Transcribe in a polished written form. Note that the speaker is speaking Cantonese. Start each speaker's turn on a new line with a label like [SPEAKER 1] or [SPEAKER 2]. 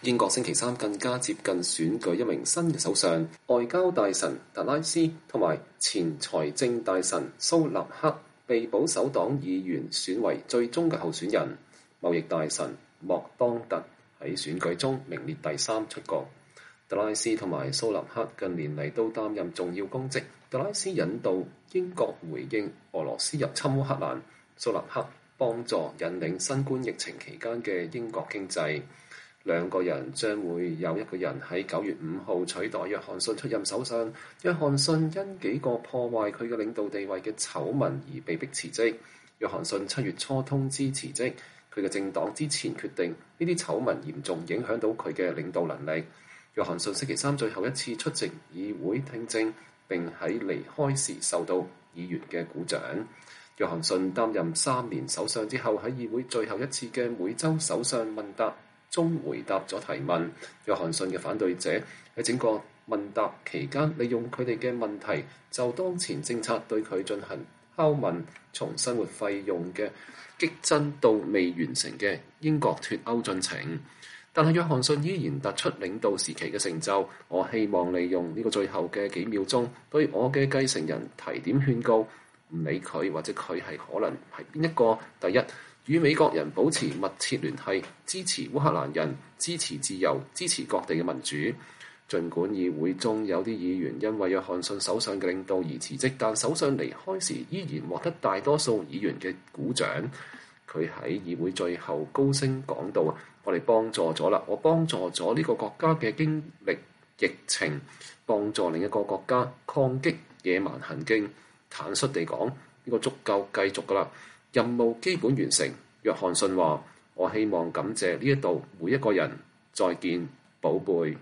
[SPEAKER 1] 英國星期三更加接近選舉一名新嘅首相，外交大臣特拉斯同埋前財政大臣蘇納克被保守黨議員選為最終嘅候選人。貿易大臣莫當特喺選舉中名列第3出局。特拉斯同埋蘇納克近年嚟都擔任重要公職。特拉斯引導英國回應俄羅斯入侵烏克蘭，蘇納克幫助引領新冠疫情期間嘅英國經濟。兩個人將會有一個人喺9月5號取代約翰遜出任首相。約翰遜因幾個破壞佢嘅領導地位嘅醜聞而被迫辭職。約翰遜7月初通知辭職，佢嘅政黨之前決定呢啲醜聞嚴重影響到佢嘅領導能力。約翰遜星期三最後一次出席議會聽證，並喺離開時受到議員嘅鼓掌。約翰遜擔任3年首相之後，喺議會最後一次嘅每週首相問答中回答咗提問。約翰遜嘅反對者喺整個問答期間，利用佢哋嘅問題就當前政策對佢進行拷問，從生活費用嘅激增到未完成嘅英國脫歐進程。但係約翰遜依然突出領導時期嘅成就。我希望利用呢個最後嘅幾秒鐘，對我嘅繼承人提點勸告，唔理佢或者佢係可能係邊一個。第一，與美國人保持密切聯繫，支持烏克蘭人，支持自由，支持各地嘅民主。儘管議會中有啲議員因為約翰遜首相嘅領導而辭職，但首相離開時依然獲得大多數議員嘅鼓掌。佢喺議會最後高聲講道：我哋幫助咗啦，我幫助咗呢個國家嘅經歷疫情，幫助另一個國家抗擊野蠻行徑。坦率地講，呢個足夠繼續㗎啦，任務基本完成。約翰遜話：我希望感謝呢一度每一個人。再見，寶貝。